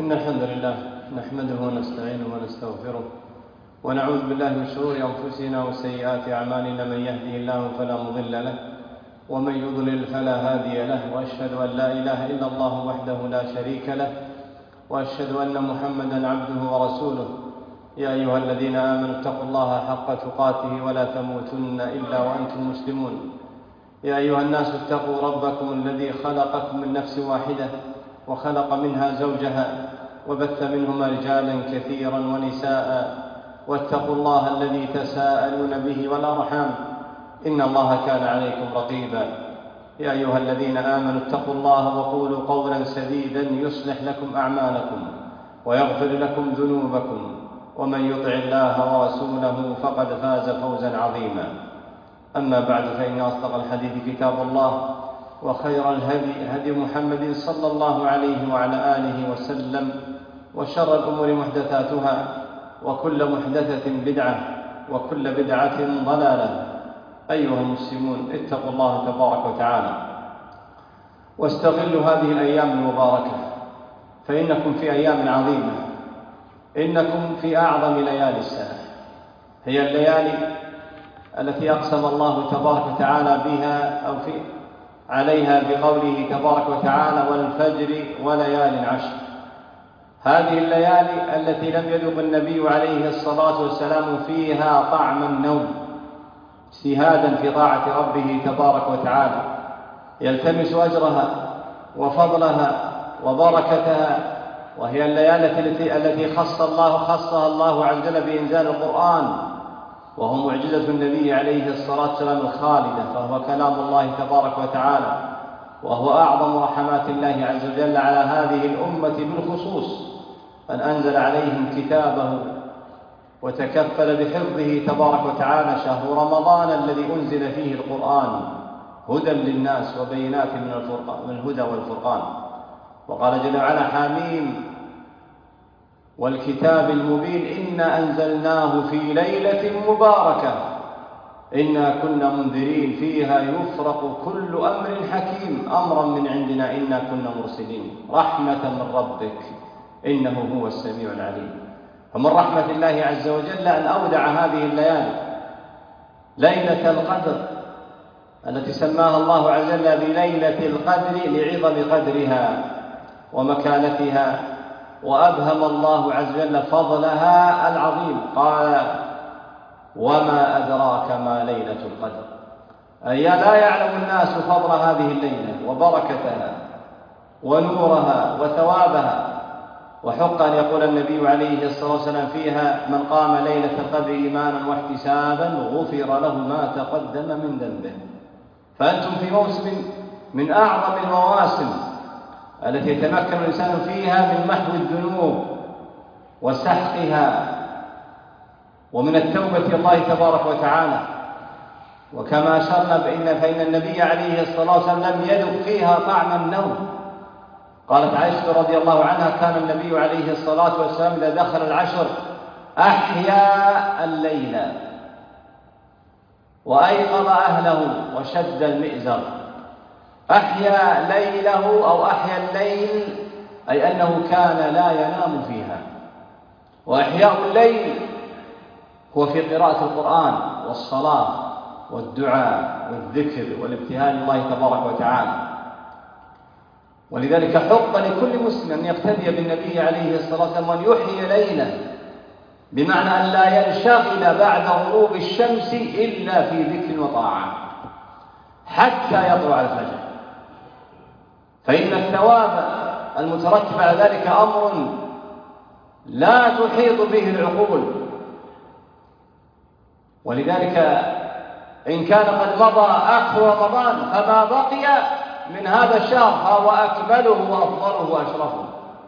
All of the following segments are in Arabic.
إن الحمد لله نحمده ونستعينه ونستغفره ونعوذ بالله من شرور أنفسنا وسيئات أعمالنا. من يهده الله فلا مضل له ومن يضلل فلا هادي له، وأشهد أن لا إله إلا الله وحده لا شريك له، وأشهد أن محمدا عبده ورسوله. يا أيها الذين آمنوا اتقوا الله حق تقاته ولا تموتن إلا وأنتم مسلمون. يا أيها الناس اتقوا ربكم الذي خلقكم من نفس واحدة وخلق منها زوجها وبث منهما رجالا كثيرا ونساء، واتقوا الله الذي تساءلون به والأرحام إن الله كان عليكم رقيبا. يا أيها الذين آمنوا اتقوا الله وقولوا قولا سديدا يصلح لكم أعمالكم ويغفر لكم ذنوبكم، ومن يطع الله ورسوله فقد فاز فوزا عظيما. أما بعد، فإن أصدق الحديث كتاب الله، وخير الهدي هدي محمد صلى الله عليه وعلى آله وسلم، وشر الأمور محدثاتها، وكل محدثة بدعة، وكل بدعة ضلالة. أيها المسلمون، اتقوا الله تبارك وتعالى واستغلوا هذه الأيام المباركة، فإنكم في أيام عظيمة، إنكم في أعظم ليالي السنة. هي الليالي التي أقسم الله تبارك وتعالى بها عليها بقوله تبارك وتعالى: والفجر وليال عشر. هذه الليالي التي لم يذق النبي عليه الصلاة والسلام فيها طعم النوم، اجتهادا في طاعة ربه تبارك وتعالى، يلتمس أجرها وفضلها وبركتها. وهي الليالي التي خصها الله عز وجل بإنزال القرآن، وهو معجزة النبي عليه الصلاة والسلام الخالدة، فهو كلام الله تبارك وتعالى، وهو أعظم رحمات الله عز وجل على هذه الأمة بالخصوص، أن أنزل عليهم كتابه وتكفل بحفظه تبارك وتعالى شهر رمضان الذي أنزل فيه القرآن هدى للناس وبينات من الهدى والفرقان. وقال جل وعلا: حميم والكتاب المبين إنا أنزلناه في ليلة مباركة إنا كنا منذرين فيها يفرق كل أمر حكيم أمرا من عندنا إنا كنا مرسلين رحمة من ربك إنه هو السميع العليم. فمن رحمة الله عز وجل أن أودع هذه الليالي ليلة القدر التي سماها الله عز وجل بليلة القدر لعظم قدرها ومكانتها، وأبهم الله عز وجل فضلها العظيم. قال: وما أدراك ما ليلة القدر. أي لا يعلم الناس فضل هذه الليلة وبركتها ونورها وثوابها. وحق أن يقول النبي عليه الصلاة والسلام فيها: من قام ليلة القدر إيمانا واحتسابا غفر له ما تقدم من ذنبه. فأنتم في موسم من أعظم المواسم التي يتمكن الإنسان فيها من محو الذنوب وسحقها ومن التوبة إلى الله تبارك وتعالى. وكما أشرنا فإن النبي عليه الصلاة والسلام لم يذق فيها طعم النوم. قالت عائشة رضي الله عنها: كان النبي عليه الصلاة والسلام إذا دخل العشر أحيا الليل وأيقظ أهله وشد المئزر. أحيا ليله أو أحيا الليل أي أنه كان لا ينام فيها. وإحياء الليل هو في قراءة القرآن والصلاة والدعاء والذكر والابتهال لله تبارك وتعالى. ولذلك حق لكل مسلم أن يقتدي بالنبي عليه الصلاة والسلام وأن يحيي ليله، بمعنى أن لا ينشغل بعد غروب الشمس إلا في ذكر وطاعة حتى يطلع الفجر، فإن الثواب المترتب على ذلك أمر لا تحيط به العقول. ولذلك إن كان قد مضى آخر رمضان فما بقي من هذا الشهر فهو أكمله وأفضله وأشرفه.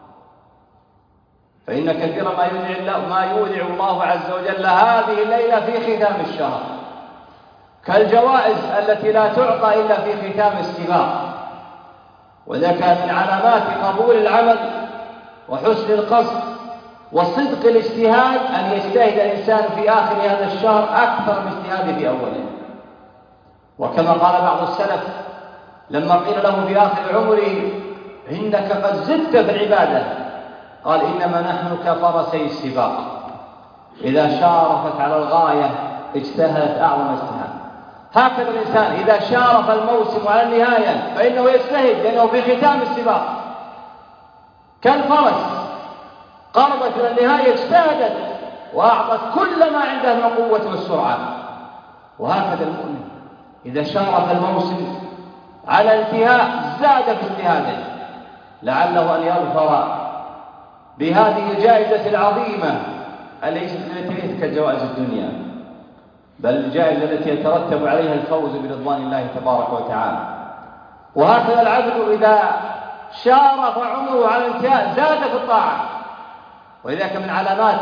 فإن كثيرا ما يودع الله عز وجل هذه الليلة في ختام الشهر، كالجوائز التي لا تعطى إلا في ختام السباق. وذلك من علامات قبول العمل وحسن القصد وصدق الاجتهاد أن يجتهد الإنسان في آخر هذا الشهر أكثر من اجتهاده في أوله. وكما قال بعض السلف لما قيل له في آخر عمره: إنك قد زدت في العبادة قال إنما نحن كفرسي السباق، إذا شارفت على الغاية اجتهدت أعظم اجتهاد. هكذا الإنسان إذا شارف الموسم على النهاية فإنه يجتهد، لأنه في ختام السباق كالفرس قربت إلى النهاية اجتهدت وأعطت كل ما عندها من القوة والسرعة. وهكذا المؤمن إذا شارف الموسم على الانتهاء زاد في اجتهاده، لعله أن يظفر بهذه الجائزة العظيمة التي ليست كجوائز الدنيا، بل الجائزة التي يترتب عليها الفوز برضوان الله تبارك وتعالى. وهكذا العبد إذا شارف عمره على الانتهاء زاد في الطاعة. ولذلك من علامات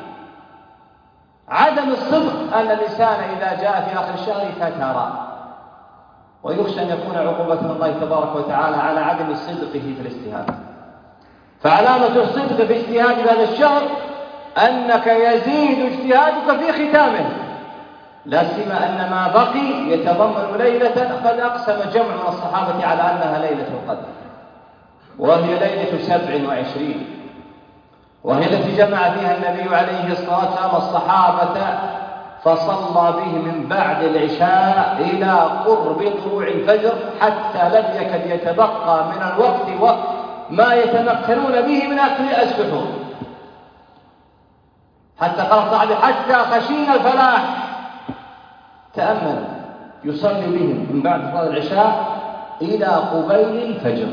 عدم الصدق أن الإنسان إذا جاء في آخر الشهر فتر، ويخشى أن يكون عقوبة من الله تبارك وتعالى على عدم صدقه في الاجتهاد. فعلامة الصدق في اجتهاد هذا الشهر أنك يزيد اجتهادك في ختامه، لا سيما أن ما بقي يتضمن ليلة قد أقسم جمع من الصحابة على أنها ليلة القدر، وهي ليلة 27، وهي التي جمع فيها النبي عليه الصلاة والسلام الصحابة فصلى بهم من بعد العشاء إلى قرب طلوع الفجر، حتى لم يكد يتبقى من الوقت ما يتمكنون به من أكل السحور، حتى قال صاحبي حتى خشينا الفلاح. تأمل، يصلي بهم من بعد صلاة العشاء إلى قبيل الفجر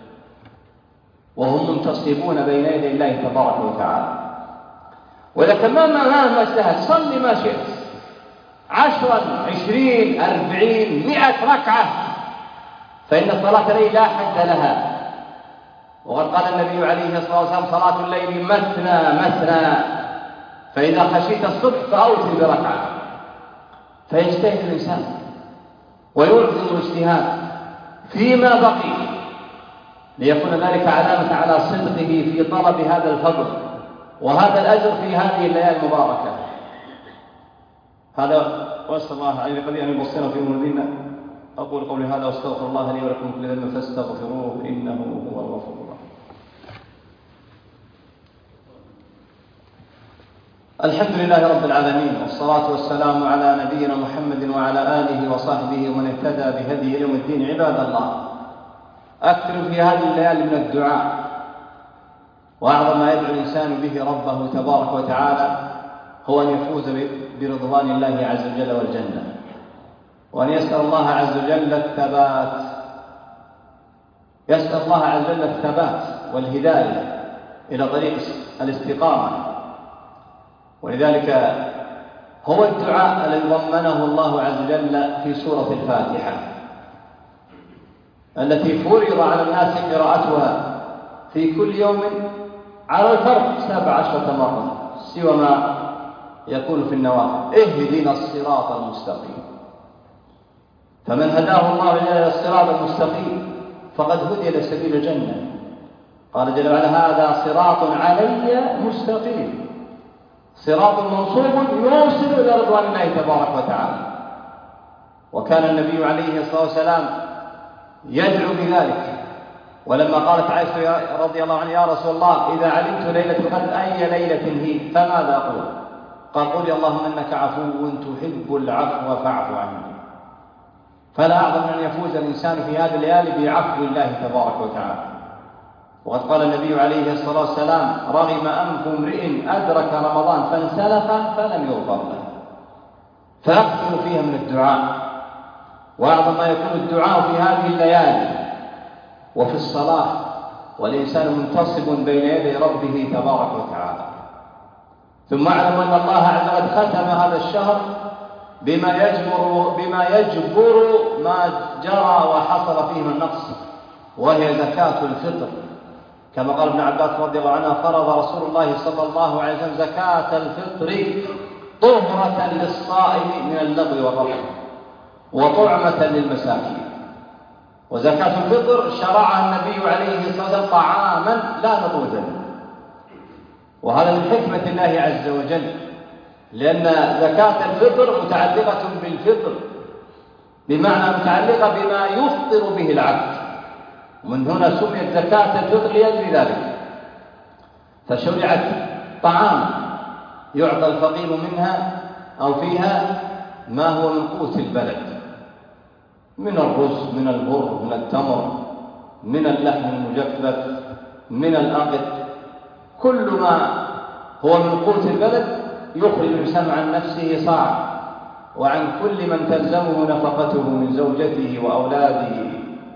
وهم منتصبون بين يدي الله تبارك وتعالى. ولكن مهما اجتهد صلي ما شئت، 10 20 40 100 ركعة، فإن صلاة الليل لا حد لها. وقد قال النبي عليه الصلاة والسلام صلاة الليل مثنى مثنى، فإذا خشيت الصبح فأوتر بركعة. فيجتهد الإنسان ويعظم الاجتهاد فيما بقي، ليكون ذلك علامة على صدقه في طلب هذا الفضل وهذا الأجر في هذه الليالي المباركة. هذا وأسأل الله عز وجل أن يبصرنا في أمور ديننا. أقول قولي هذا واستغفر الله لي ولكم كل ذنب فاستغفروه إنه هو الغفور الرحيم. الحمد لله رب العالمين، والصلاة والسلام على نبينا محمد وعلى آله وصحبه ومن اهتدى بهديه يوم الدين. عباد الله، أكثر في هذه الليالي من الدعاء، وأعظم ما يدعو الإنسان به ربه تبارك وتعالى هو أن يفوز برضوان الله عز وجل والجنة، وأن يسأل الله عز وجل الثبات، يسأل الله عز وجل الثبات والهداية إلى طريق الاستقامة. ولذلك هو الدعاء الذي ضمنه الله عز وجل في سورة الفاتحة التي فرض على الناس قراءتها في كل يوم على الفرد 17 مرة سوى ما يكون في النوافل. اهدنا الصراط المستقيم، فمن هداه الله إلى الصراط المستقيم فقد هدي إلى سبيل الجنة. قال جل وعلا هذا صراط علي مستقيم، صراط منصوب يوصل إلى رضوان الله تبارك وتعالى. وكان النبي عليه الصلاة والسلام يدعو بذلك، ولما قالت عائشة رضي الله عنها يا رسول الله إذا علمت ليلة القدر أي ليلة هي فماذا أقول؟ قال قولي اللهم إنك عفو تحب العفو فاعف عني. فلا أعظم أن يفوز الإنسان في هذه الليالي بعفو الله تبارك وتعالى. وقد قال النبي عليه الصلاة والسلام رغم أنف امرئ أدرك رمضان فانسلخ فلم يغفر له. فأكثر فيها من الدعاء، وأعظم ما يكون الدعاء في هذه الليالي وفي الصلاة والإنسان منتصب بين يدي ربه تبارك وتعالى. ثم اعلم أن الله عز وجل ختم هذا الشهر بما يجبر ما جرى وحصل فيه من نقص، وهي زكاة الفطر. كما قال ابن عباس رضي الله عنه فرض رسول الله صلى الله عليه وسلم زكاة الفطر طهرة للصائم من اللغو والرفث وطعمة للمساكين. وزكاة الفطر شرعها النبي عليه الصلاة والسلام طعاما لا نقودا، وهذا من حكمة الله عز وجل، لأن زكاة الفطر متعلقة بالفطر، بمعنى متعلقة بما يفطر به العبد، ومن هنا سميت زكاة الفطر لأجل ذلك. فشرعت طعام يعطى الفقير منها أو فيها ما هو من قوت البلد، من الرز، من البر، من التمر، من اللحم المجفف، من الأقط، كل ما هو من قوت البلد يخرج الإنسان عن نفسه صاع، وعن كل من تلزمه نفقته من زوجته وأولاده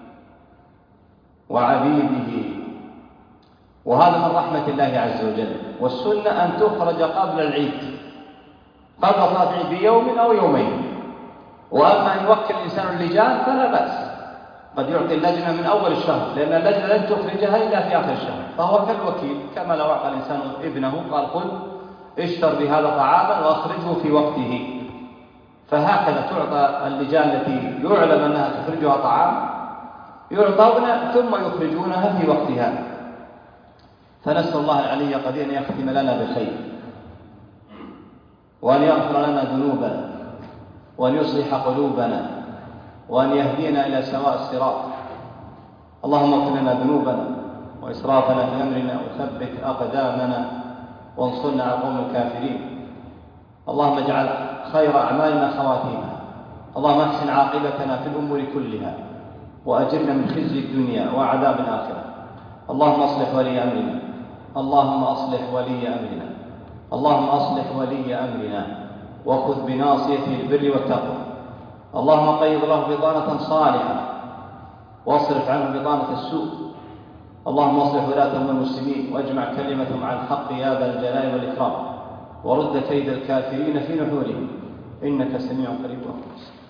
وعبيده، وهذا من رحمة الله عز وجل. والسنة أن تخرج قبل العيد، قبل صلاة العيد بيوم أو يومين. وأما أن يوكل الإنسان اللجان فلا بأس، قد يعطي اللجنة من أول الشهر، لأن اللجنة لن تخرجها إلا في آخر الشهر، فهو كالوكيل، كما لو أعطى الإنسان ابنه قال خذ اشتر بهذا طعاما وأخرجه في وقته. فهكذا تعطى اللجان التي يعلم أنها تخرجها طعام، يعطون ثم يخرجونها في وقتها. فنسأل الله العلي القدير أن يختم لنا بخير، وأن يغفر لنا ذنوبنا، وأن يصلح قلوبنا، وأن يهدينا إلى سواء الصراط. اللهم اغفر لنا ذنوبنا وإسرافنا في أمرنا، وثبت أقدامنا، وانصرنا على القوم الكافرين. اللهم اجعل خير أعمالنا خواتيمها، اللهم احسن عاقبتنا في الأمور كلها، وأجرنا من خزي الدنيا وعذاب الآخرة. اللهم اصلح ولي أمرنا، اللهم أصلح ولي أمرنا، اللهم أصلح ولي أمرنا، وخذ بناصيته البر والتقوى. اللهم قيض له بطانة صالحة، واصرف عنه بطانة السوء. اللهم اصلح ولاة أمور المسلمين، واجمع كلمتهم على الحق يا ذا الجلال والإكرام، ورد كيد الكافرين في نحورهم، إنك سميع قريب.